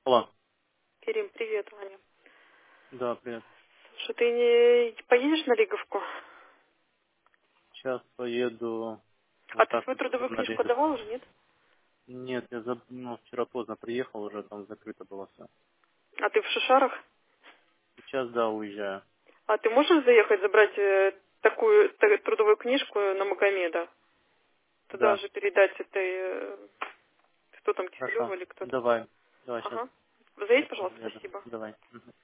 Алло. Кирим, привет, Ваня. Да, привет. Слушай, ты не поедешь на Лиговку? Сейчас поеду А вот ты так свою трудовую на книжку Лиговку. давал уже, нет? Нет, вчера поздно приехал, уже там закрыто было все. А ты в Шишарах? Сейчас, да, уезжаю. А ты можешь заехать забрать такую трудовую книжку на Магомеда? Туда Да, же передать этой, кто там, Киселева хорошо. или кто там? Давай. Давай сейчас Ага. Заедь, пожалуйста, заеду. спасибо. Давай. Мгм.